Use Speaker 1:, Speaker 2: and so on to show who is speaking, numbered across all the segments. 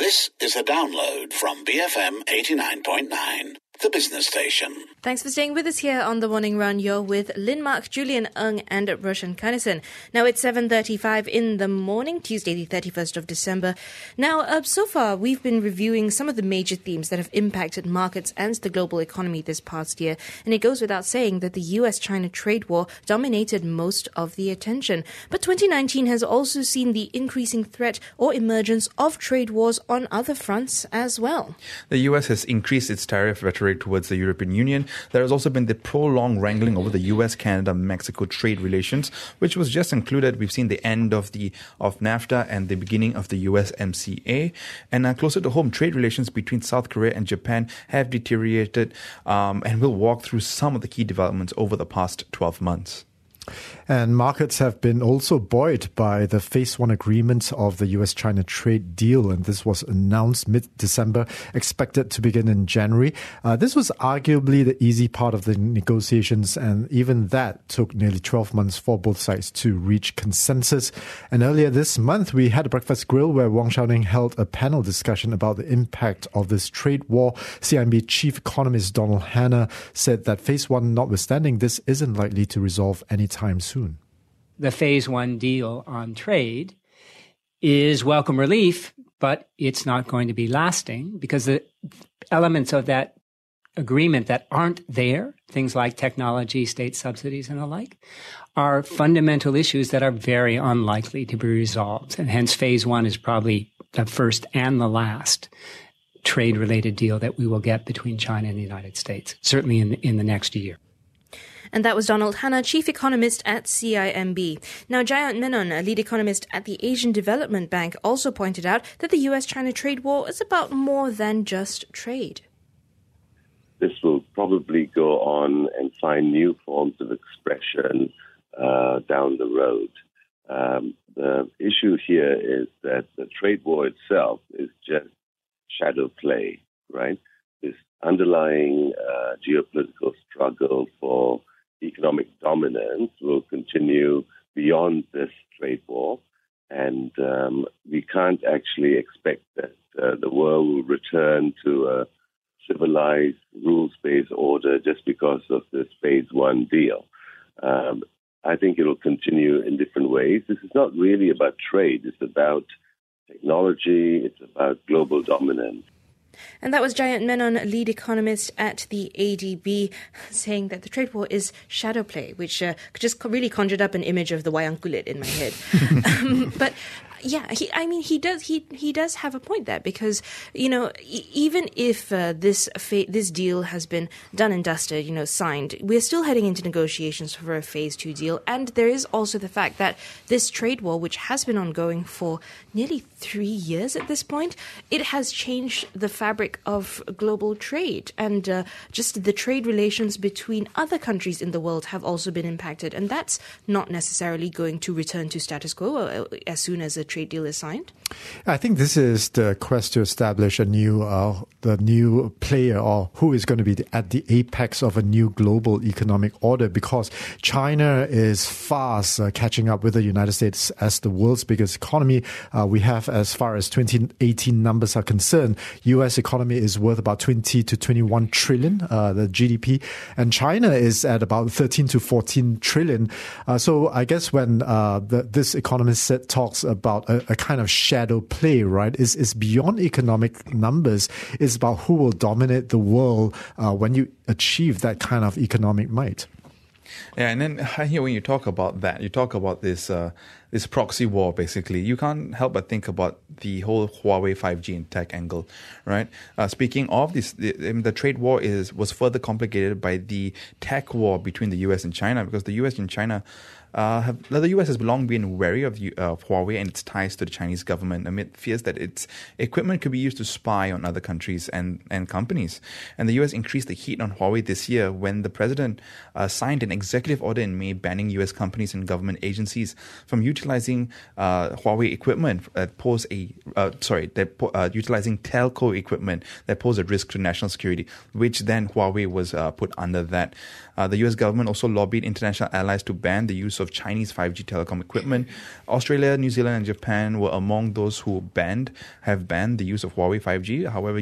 Speaker 1: This is a download from BFM 89.9, the business station.
Speaker 2: Thanks for staying with us here on The Morning Run. You're with Lin Mark, Julian Ng and Roshan Kannison. Now it's 7:35 in the morning, Tuesday the 31st of December. Now, so far we've been reviewing some of the major themes that have impacted markets and the global economy this past year. And it goes without saying that the US-China trade war dominated most of the attention. But 2019 has also seen the increasing threat or emergence of trade wars on other fronts as well.
Speaker 3: The US has increased its tariff rhetoric towards the European Union. There has also been the prolonged wrangling over the US, Canada, Mexico trade relations, which was just concluded. We've seen the end of NAFTA and the beginning of the USMCA. And closer to home, trade relations between South Korea and Japan have deteriorated, and we'll walk through some of the key developments over the past 12 months.
Speaker 4: And markets have been also buoyed by the Phase 1 agreement of the US-China trade deal. And this was announced mid-December, expected to begin in January. This was arguably the easy part of the negotiations. And even that took nearly 12 months for both sides to reach consensus. And earlier this month, we had a breakfast grill where Wong Chau-ning held a panel discussion about the impact of this trade war. CIMB Chief Economist Donald Hanna said that Phase 1 notwithstanding, this isn't likely to resolve anytime soon.
Speaker 5: The Phase 1 deal on trade is welcome relief, but it's not going to be lasting because the elements of that agreement that aren't there, things like technology, state subsidies and the like, are fundamental issues that are very unlikely to be resolved. And hence Phase 1 is probably the first and the last trade-related deal that we will get between China and the United States, certainly in the next year.
Speaker 2: And that was Donald Hanna, Chief Economist at CIMB. Now, Jayant Menon, a lead economist at the Asian Development Bank, also pointed out that the US-China trade war is about more than just trade.
Speaker 6: This will probably go on and find new forms of expression down the road. The issue here is that the trade war itself is just shadow play, right? This underlying geopolitical struggle for economic dominance will continue beyond this trade war, and we can't actually expect that the world will return to a civilized, rules-based order just because of this Phase 1 deal. I think it will continue in different ways. This is not really about trade. It's about technology. It's about global dominance.
Speaker 2: And that was Jayant Menon, lead economist at the ADB, saying that the trade war is shadow play, which just really conjured up an image of the wayang kulit in my head. But yeah, he does have a point there because, even if this deal has been done and dusted, signed, we're still heading into negotiations for a Phase 2 deal. And there is also the fact that this trade war, which has been ongoing for nearly 3 years at this point, it has changed the fabric of global trade. And just the trade relations between other countries in the world have also been impacted. And that's not necessarily going to return to status quo as soon as a trade deal is signed?
Speaker 4: I think this is the quest to establish the new player, or who is going to be at the apex of a new global economic order, because China is fast catching up with the United States as the world's biggest economy. We have, as far as 2018 numbers are concerned, U.S. economy is worth about 20 to 21 trillion, the GDP, and China is at about 13 to 14 trillion. So I guess when this economist talks about a kind of shadow play, right, is beyond economic numbers. It's about who will dominate the world when you achieve that kind of economic might.
Speaker 3: Yeah, and then here when you talk about that, you talk about this proxy war, basically. You can't help but think about the whole Huawei 5G and tech angle, right? Speaking of this, the trade war was further complicated by the tech war between the US and China, because the US and China the US has long been wary of Huawei and its ties to the Chinese government amid fears that its equipment could be used to spy on other countries and companies. And the US increased the heat on Huawei this year when the president signed an executive order in May banning US companies and government agencies from utilizing Huawei equipment that utilizing telco equipment that pose a risk to national security, which then Huawei was put under that. The US government also lobbied international allies to ban the use of Chinese 5G telecom equipment. Australia, New Zealand, and Japan were among those who have banned the use of Huawei 5G. However,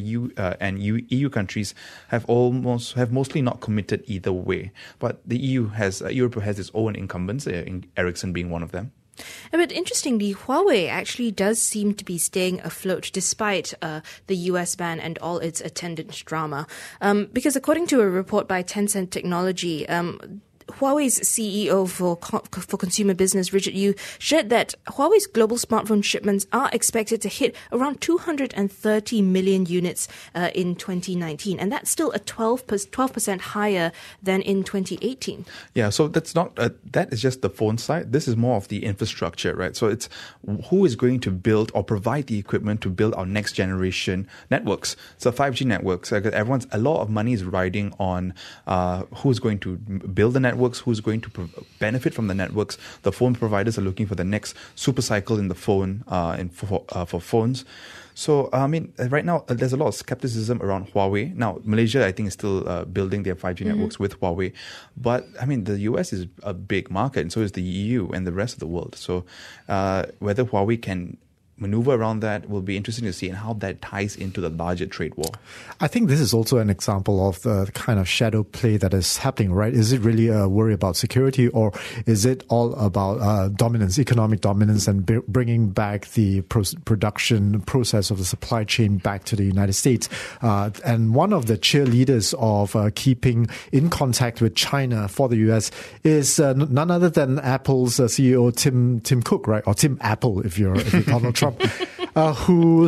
Speaker 3: EU countries have mostly not committed either way. But the Europe has its own incumbents, Ericsson being one of them.
Speaker 2: But interestingly, Huawei actually does seem to be staying afloat despite the US ban and all its attendant drama. Because according to a report by Tencent Technology, Huawei's CEO for consumer business, Richard Yu, shared that Huawei's global smartphone shipments are expected to hit around 230 million units in 2019. And that's still 12% higher than in 2018.
Speaker 3: Yeah, so that is just the phone side. This is more of the infrastructure, right? So it's who is going to build or provide the equipment to build our next generation networks. So 5G networks, a lot of money is riding on who's going to build the networks, who's going to benefit from the networks. The phone providers are looking for the next super cycle in the phone for phones. So, right now, there's a lot of skepticism around Huawei. Now, Malaysia, I think, is still building their 5G networks with Huawei. But, the US is a big market, and so is the EU and the rest of the world. So, whether Huawei can maneuver around that will be interesting to see, and how that ties into the larger trade war.
Speaker 4: I think this is also an example of the kind of shadow play that is happening, right? Is it really a worry about security, or is it all about dominance, economic dominance, and bringing back the production process of the supply chain back to the United States? And one of the cheerleaders of keeping in contact with China for the US is none other than Apple's CEO Tim Cook, right? Or Tim Apple, if you're Donald Trump. Who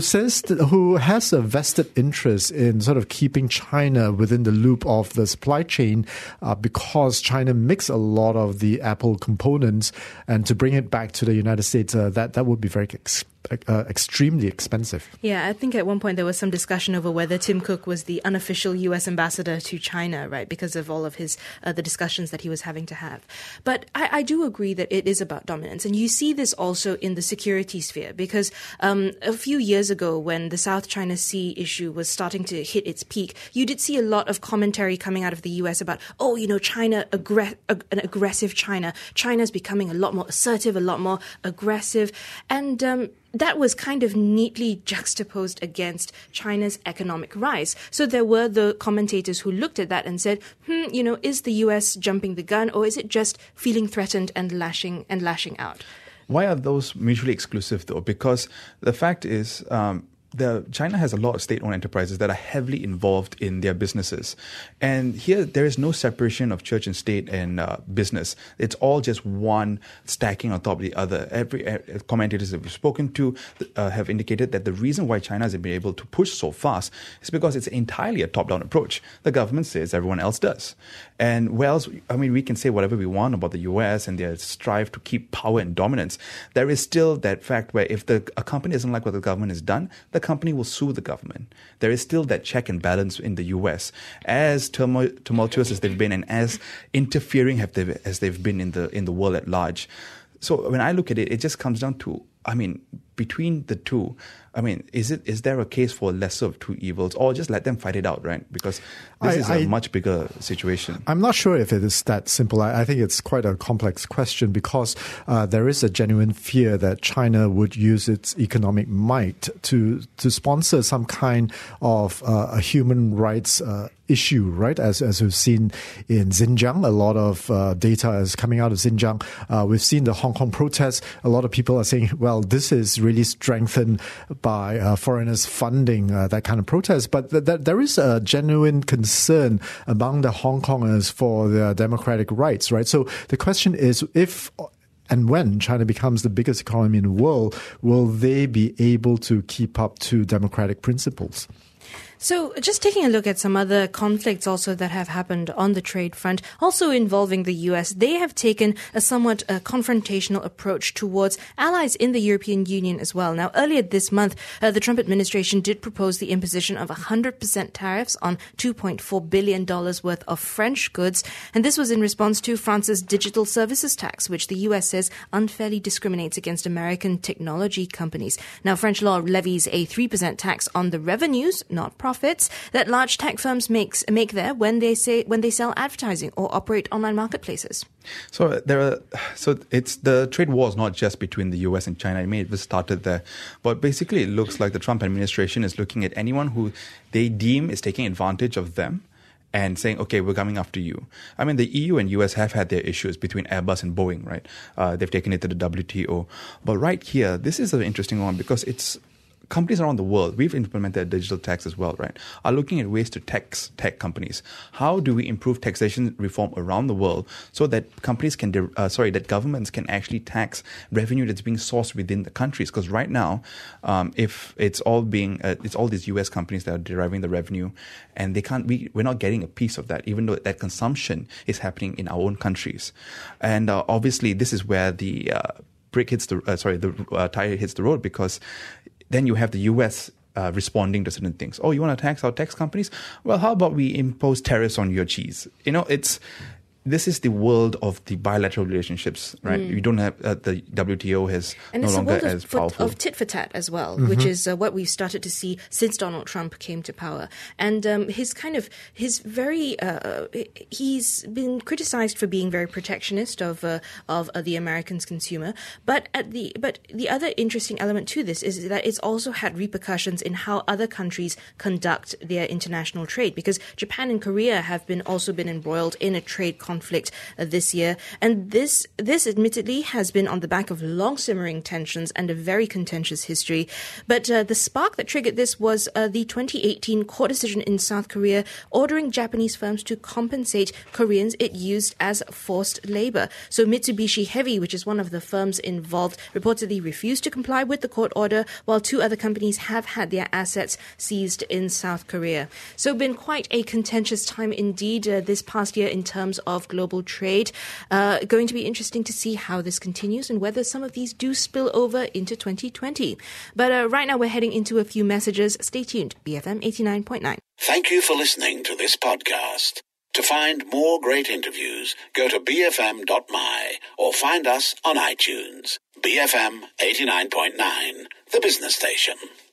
Speaker 4: has a vested interest in sort of keeping China within the loop of the supply chain, because China makes a lot of the Apple components, and to bring it back to the United States, that would be very extremely expensive.
Speaker 2: Yeah, I think at one point there was some discussion over whether Tim Cook was the unofficial US ambassador to China, right, because of all of his the discussions that he was having to have. But I do agree that it is about dominance, and you see this also in the security sphere, because a few years ago, when the South China Sea issue was starting to hit its peak, you did see a lot of commentary coming out of the US about, China, an aggressive China. China's becoming a lot more assertive, a lot more aggressive, and that was kind of neatly juxtaposed against China's economic rise. So there were the commentators who looked at that and said, is the US jumping the gun, or is it just feeling threatened and lashing out?
Speaker 3: Why are those mutually exclusive, though? Because the fact is, China has a lot of state-owned enterprises that are heavily involved in their businesses. And here, there is no separation of church and state and business. It's all just one stacking on top of the other. Every commentators that we've spoken to have indicated that the reason why China hasn't been able to push so fast is because it's entirely a top-down approach. The government says, everyone else does. And we can say whatever we want about the US and their strive to keep power and dominance. There is still that fact where if a company doesn't like what the government has done, the company will sue the government. There is still that check and balance in the US. As tumultuous as they've been, and as interfering as they've been in the world at large. So when I look at it, it just comes down to, between the two, is there a case for lesser of two evils, or just let them fight it out, right? Because this is a much bigger situation.
Speaker 4: I'm not sure if it is that simple. I think it's quite a complex question, because there is a genuine fear that China would use its economic might to sponsor some kind of a human rights issue, right? As we've seen in Xinjiang, a lot of data is coming out of Xinjiang. We've seen the Hong Kong protests. A lot of people are saying, well, this is really strengthened by foreigners funding that kind of protest. But there is a genuine concern among the Hong Kongers for their democratic rights, right? So the question is, if and when China becomes the biggest economy in the world, will they be able to keep up to democratic principles?
Speaker 2: So just taking a look at some other conflicts also that have happened on the trade front, also involving the US, they have taken a somewhat confrontational approach towards allies in the European Union as well. Now, earlier this month, the Trump administration did propose the imposition of 100% tariffs on $2.4 billion worth of French goods. And this was in response to France's digital services tax, which the US says unfairly discriminates against American technology companies. Now, French law levies a 3% tax on the revenues, not profits, that large tech firms make there when they sell advertising or operate online marketplaces.
Speaker 3: So it's the trade war is not just between the US and China. I mean, it was started there, but basically it looks like the Trump administration is looking at anyone who they deem is taking advantage of them and saying, okay, we're coming after you. I mean, the EU and US have had their issues between Airbus and Boeing, right? They've taken it to the WTO. But right here, this is an interesting one because it's companies around the world, we've implemented a digital tax as well, right, are looking at ways to tax tech companies. How do we improve taxation reform around the world so that companies can, that governments can actually tax revenue that's being sourced within the countries? Because right now, if it's all these US companies that are deriving the revenue, and we're not getting a piece of that, even though that consumption is happening in our own countries. And obviously, this is where the tire hits the road, because then you have the US responding to certain things. Oh, you want to tax our tax companies? Well, how about we impose tariffs on your cheese? This is the world of the bilateral relationships, right? You don't have the WTO has
Speaker 2: and
Speaker 3: no longer as powerful.
Speaker 2: Of tit for tat as well, which is what we've started to see since Donald Trump came to power. And he's been criticized for being very protectionist of the American consumer. But the other interesting element to this is that it's also had repercussions in how other countries conduct their international trade, because Japan and Korea have also been embroiled in a trade conflict this year, and this admittedly has been on the back of long simmering tensions and a very contentious history. But the spark that triggered this was the 2018 court decision in South Korea ordering Japanese firms to compensate Koreans it used as forced labor. So Mitsubishi Heavy, which is one of the firms involved, reportedly refused to comply with the court order, while two other companies have had their assets seized in South Korea. So been quite a contentious time indeed this past year in terms of global trade. Going to be interesting to see how this continues and whether some of these do spill over into 2020. But right now we're heading into a few messages. Stay tuned. BFM 89.9.
Speaker 1: Thank you for listening to this podcast. To find more great interviews, go to bfm.my or find us on iTunes. BFM 89.9, the business station.